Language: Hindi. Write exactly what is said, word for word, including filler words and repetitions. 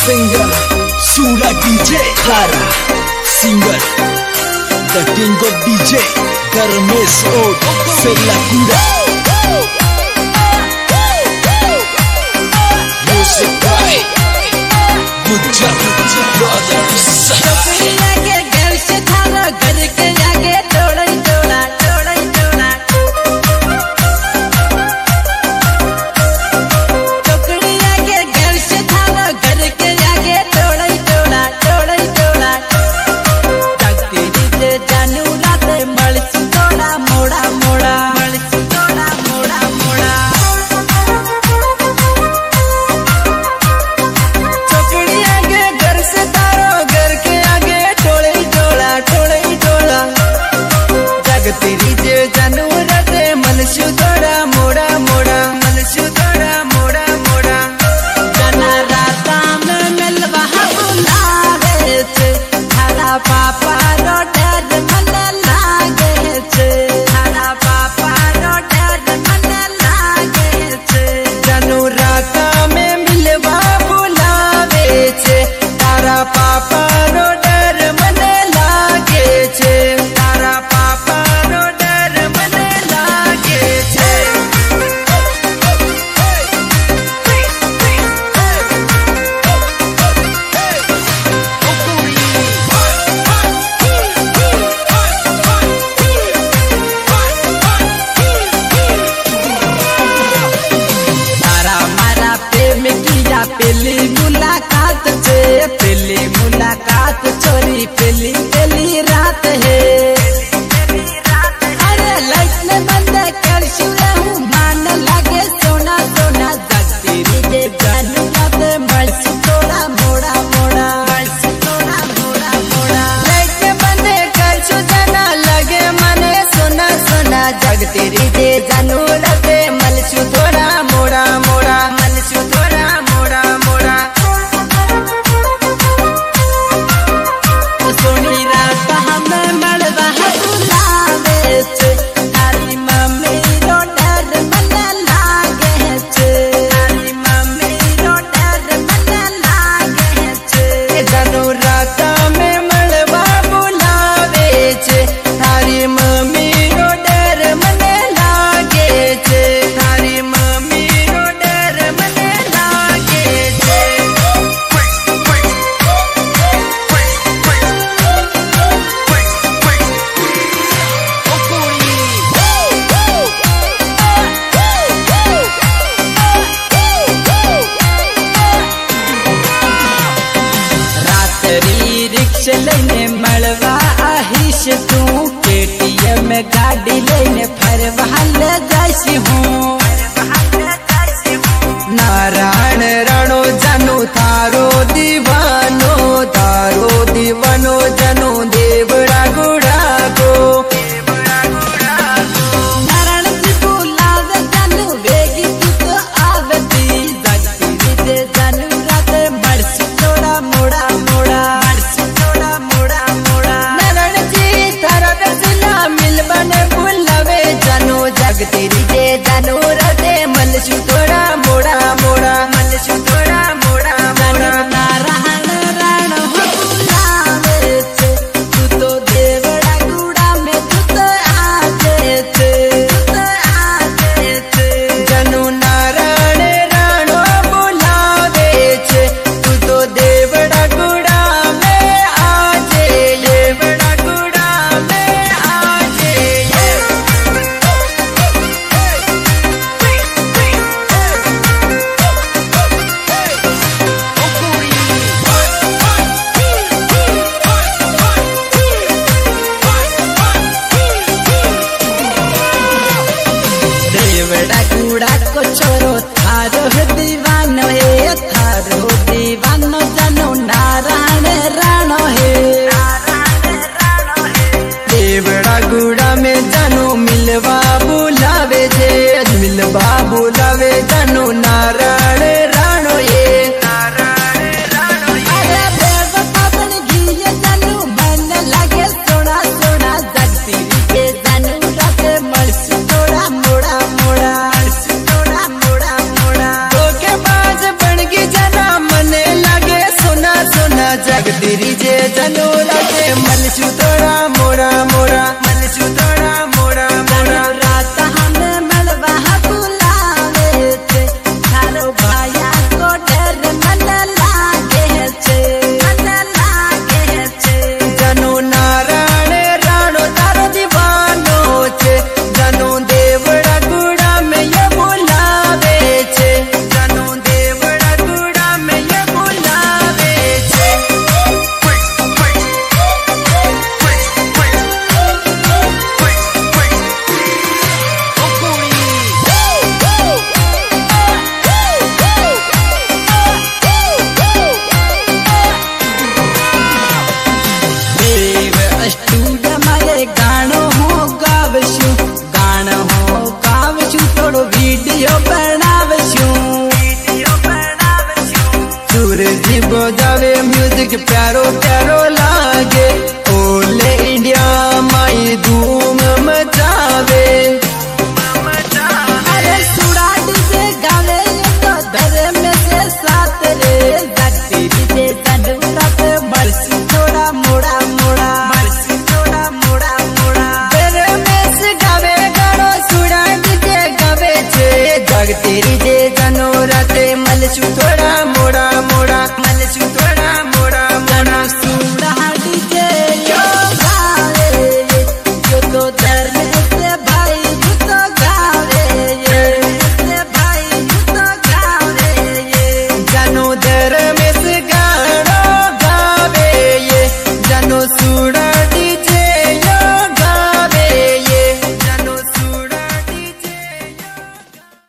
singer Sura D J Khara, singer the king of D J Dharmesh Od Sellakura, music by Gujjar Brothers. तेरी जे जरूरत मनसु थोड़ा मोड़ा मोड़ा मनसु थोड़ा मोड़ा मोड़ा जना राता में मिलवा बुलावे छे थारा पापा रो डर मन लागे छे थारा पापा रो डर मन लागे छे जनु राता में मिलवा बुलावे छे थारा पापा रो डर मन लागे छे तारा पापा पहली मुलाकात छे पहली मुलाकात छोरी पहली पहली रात है अरे लाइट में बंद कर रहूं मान लगे सोना सोना तेरी जे जानू रात मर्स थोड़ा मोड़ा मोड़ा मर्स थोड़ा मोड़ा मोड़ा लाइट में बंद कर जना लगे मने सोना सोना जग तेरी जे जानू रात मलसु थोड़ा मोड़ा मोड़ा मलसु थोड़ा सोनी रात हमें मलवा बुलावे छे तारी मम्मी रो डर मन लागे छे तारी मम्मी रो डर मन लागे छे जनु रात में मलवा बुलावे छे तारी मम्मी रो डर मन लागे छे तारी मम्मी रो डर मन लागे छे रिक्शा लेने मलवा आहिश तू केटीएम गाड़ी लेने फरवाल जासी हूँ नारायण रणो जनु तारो दीवानो तारो दीवानो जनु देवड़ा गुड़ा को नारायण जी बुलावे जनु वेगी तू तो आवती जगती दे जनु रात मर्स थोड़ा मोड़ा मोड़ा तेरी जे जनु लगती रीजे जनूरा से मलसू थोड़ा मोड़ा मोड़ा मलसू थोड़ा मोड़ा मोड़ा रात हमें मलबा बुलावे थे थारो भाया को डर मन लागे छे मन लागे छे जनू नारायण राणो तारो दीवानो छे जनू देवड़ा गुड़ा में ये बुलावे छे जनू देवड़ा गुड़ा में ये बुलावे छे देव स्टूडियो मारे गानो हो गावशु गानो हो गावशु थोड़ो वीडियो बनावशु वीडियो बनावशु सूरज बजावे म्यूजिक प्यारो प्यारो लागे